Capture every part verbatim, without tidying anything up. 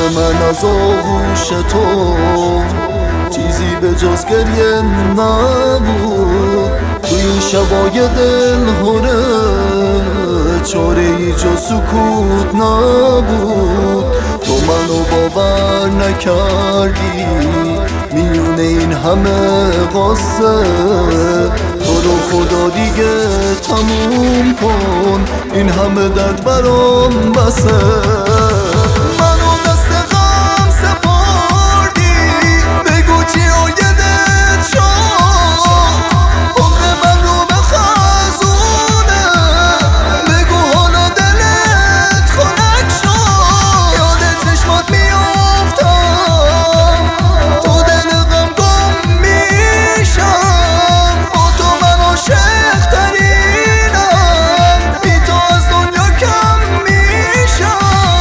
من از آغوش تو چیزی به جز گریه نبود. تو این شبای دلهوره چاره ای جز سکوت نبود. تو منو باور نکردی میونه این همه قصه. تو رو خدا دیگه تموم کن، این همه درد برام بسه. منو دست غم سپردی، بگو چی آیدت شد. عمر من رو به خزونه، بگو حالا دلت خنک شد. یاد چشمات میافتم، تو دل غم گم میشم. با تو من عاشق ترینم، بی تو از دنیا کم میشم.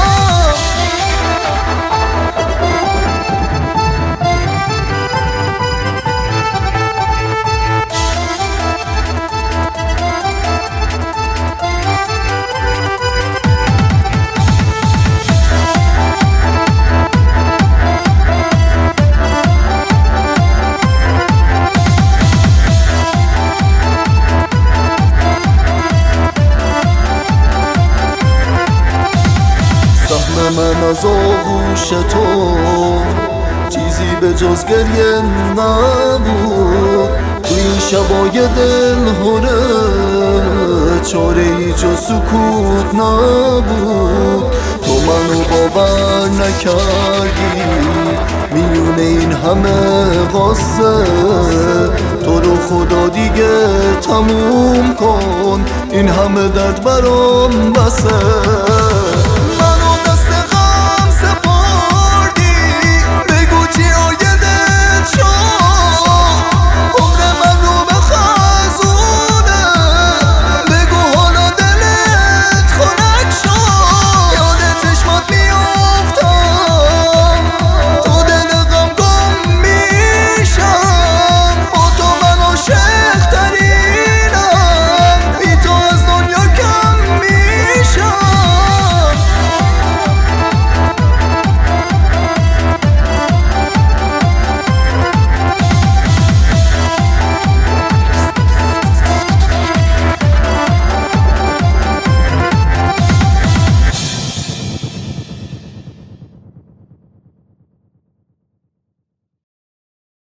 من از آغوش تو چیزی به جز گریه نبود. تو این شبای دلهوره چاره ای جز سکوت نبود. تو منو باور نکردی میونه این همه قصه. تو رو خدا دیگه تموم کن، این همه درد برام بسه.